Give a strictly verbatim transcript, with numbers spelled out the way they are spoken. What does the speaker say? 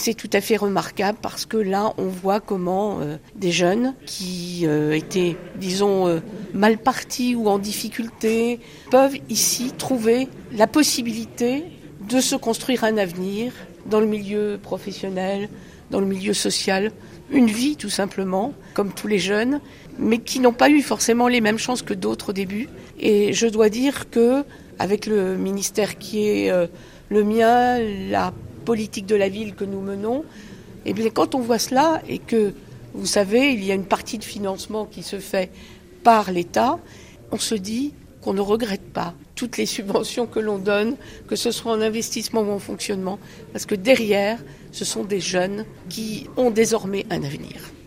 C'est tout à fait remarquable parce que là, on voit comment euh, des jeunes qui euh, étaient, disons, euh, mal partis ou en difficulté, peuvent ici trouver la possibilité de se construire un avenir dans le milieu professionnel, dans le milieu social, une vie tout simplement, comme tous les jeunes, mais qui n'ont pas eu forcément les mêmes chances que d'autres au début. Et je dois dire que, avec le ministère qui est euh, le mien, la politique de la ville que nous menons, et bien quand on voit cela et que, vous savez, il y a une partie de financement qui se fait par l'État, on se dit qu'on ne regrette pas toutes les subventions que l'on donne, que ce soit en investissement ou en fonctionnement, parce que derrière, ce sont des jeunes qui ont désormais un avenir.